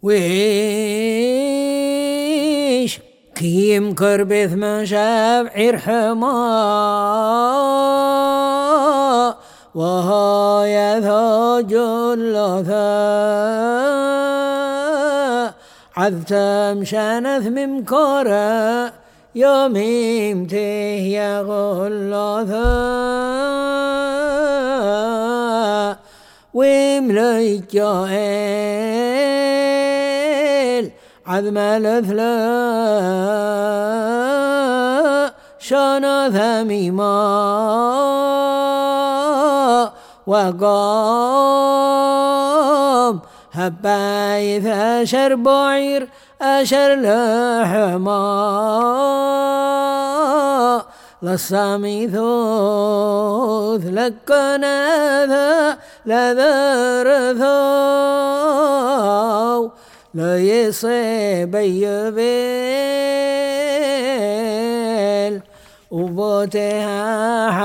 ويش كيم كربث من شبع حما وهو يثوج اللثا عذتم شانث ممكورا يوميم تهيا غلثا ومليك يائل عذم الأثلا شانا ثميما وقام هبايث أشر بعير أشر لحما للصامي ثوث لكنا ذا لذرثو لا يصيب يبيل وبوتها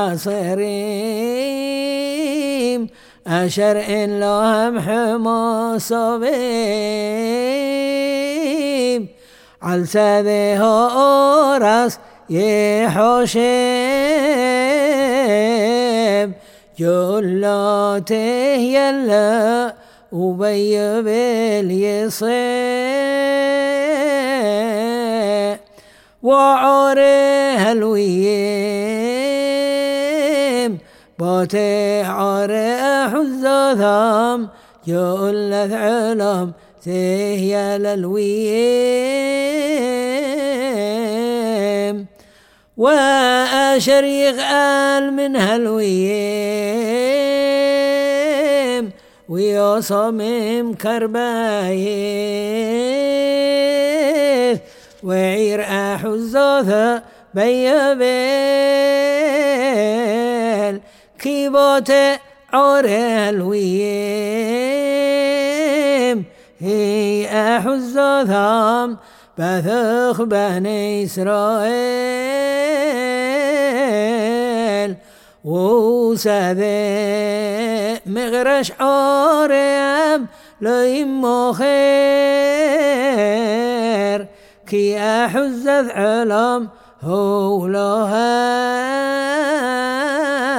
حصريم أشر إن لهم حما صبيم عالسذيه أورس يحوشيم جلاته يلا وبي باليصيب وعوره الويم بوتي عوره حزاثام جلث علم تهيا للويم وأشر يغال من هالويم ويصمم كربايث وعير أحزاثا بيبيل كيبوت عوره الويم هي أحزاثام بثخ بني إسرائيل وسذي مغرش عوريم ليمو خير كي أحزث علم هو لها